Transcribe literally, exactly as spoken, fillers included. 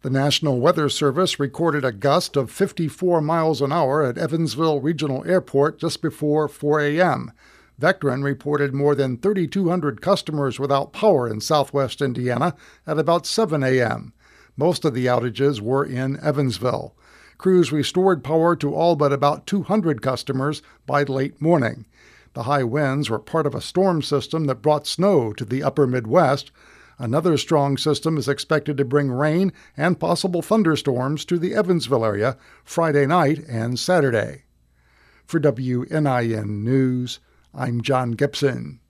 The National Weather Service recorded a gust of fifty-four miles an hour at Evansville Regional Airport just before four a.m. Vectren reported more than three thousand two hundred customers without power in southwest Indiana at about seven a.m. Most of the outages were in Evansville. Crews restored power to all but about two hundred customers by late morning. The high winds were part of a storm system that brought snow to the upper Midwest. Another strong system is expected to bring rain and possible thunderstorms to the Evansville area Friday night and Saturday. For W N I N News, I'm John Gibson.